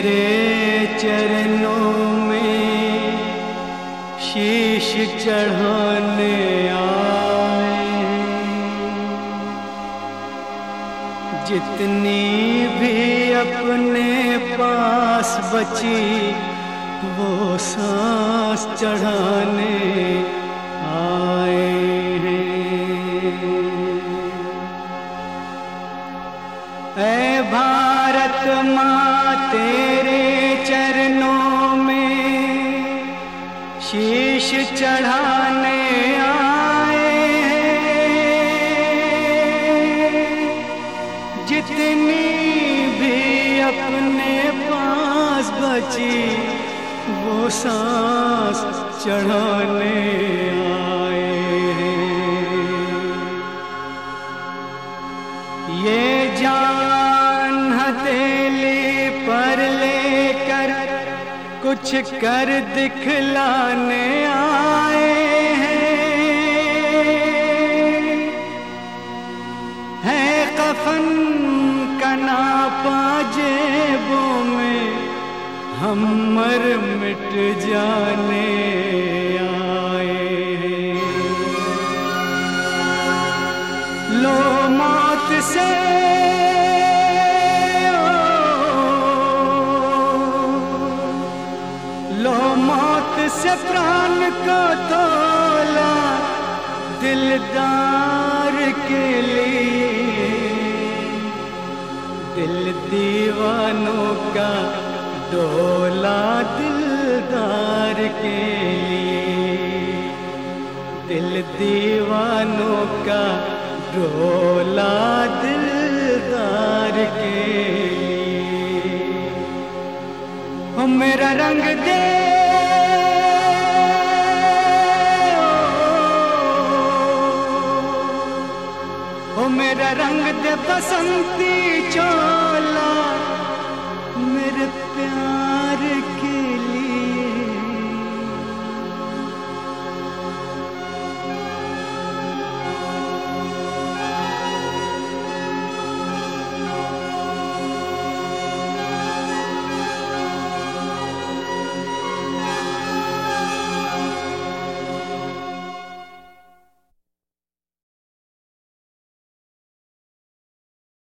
तेरे चरणों में शीश चढ़ाने आए। जितनी भी अपने पास बची वो सांस चढ़ाने आए हैं। ऐ भारत माँ तेरे चरणों में शीश चढ़ाने आए हैं। जितनी भी अपने पास बची वो सांस चढ़ाने आए हैं। ये जान हथेली पर लेकर कुछ कर दिखलाने आए हैं। है कफन का नापा जेबों में हम मर मिट जाने आए हैं। लो मौत से लो मौत से प्राण को तोला दिलदार के लिए। दिल दीवानों का डोला दिलदार के लिए। दिल दीवानों का डोला दिलदार के लिए। हो मेरा रंग दे हो मेरा रंग दे बसंती चो